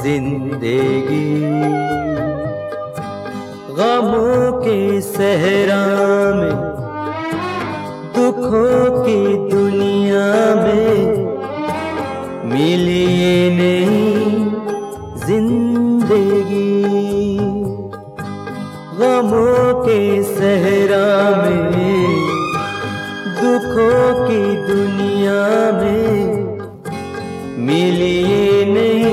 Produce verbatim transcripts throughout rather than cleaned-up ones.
जिंदगी गमों के सहरा में, दुखों की दुनिया में मिली ये नई जिंदगी। गमों के सहरा में, दुखों की दुनिया में मिली ये नई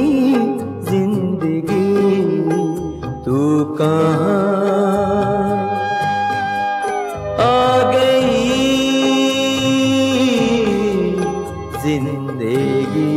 जिंदगी। तू कहाँ आ गई जिंदगी।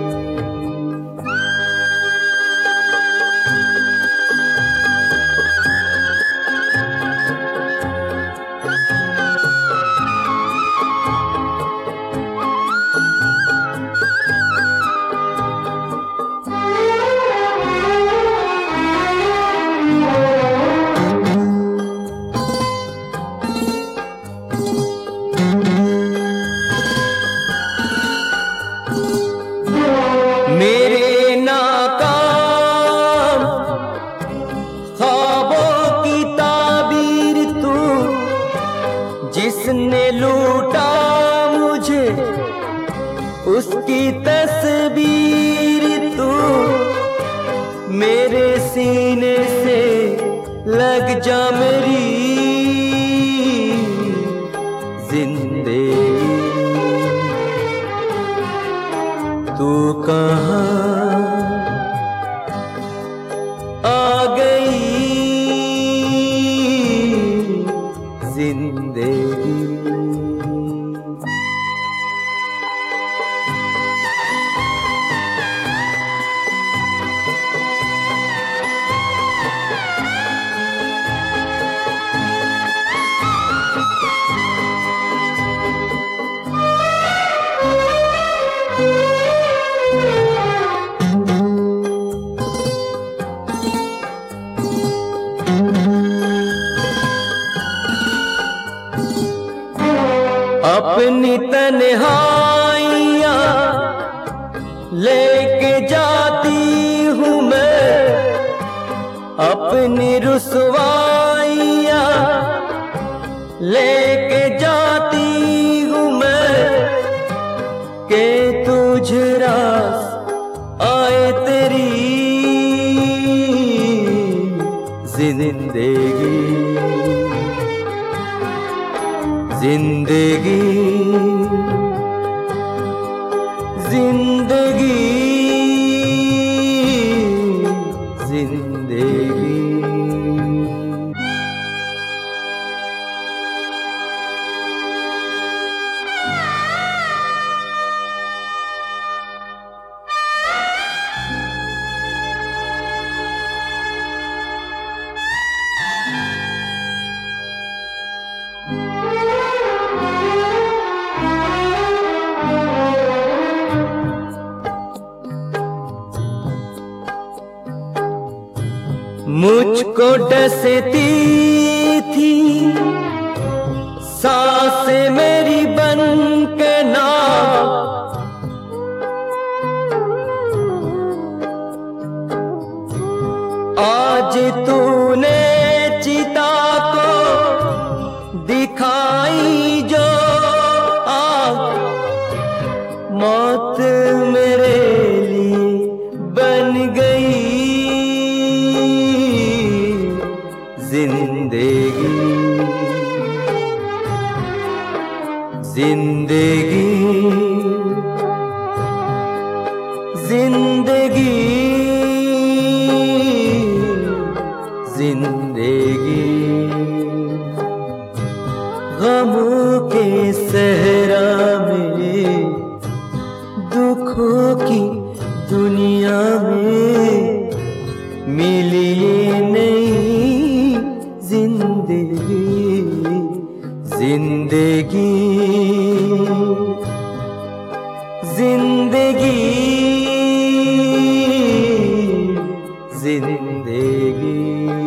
मेरे नाकाम ख्वाबों की ताबीर तू, जिसने लूटा मुझे उसकी तस्वीर तू। मेरे सीने से लग जा मेरी जिंदगी। तू कहाँ आ गई जिंदगी। अपनी तन्हाइयाँ लेके जाती हूँ मैं, अपनी रुसवाइयाँ लेके जाती हूँ मैं, के तुझे रास आए तेरी जिंदगी। जिंदगी जिंदगी जिंदगी। मुझको डसती थी सांसें मेरी बन के नाव, आज तूने चिता को दिखाई जो आग, मौत मेरे लिए बन गई जिंदगी। जिंदगी जिंदगी जिंदगी। गमों के सहरा में, दुखों की दुनिया में मिली ये नई जिंदगी। जिंदगी जिंदगी जिंदगी।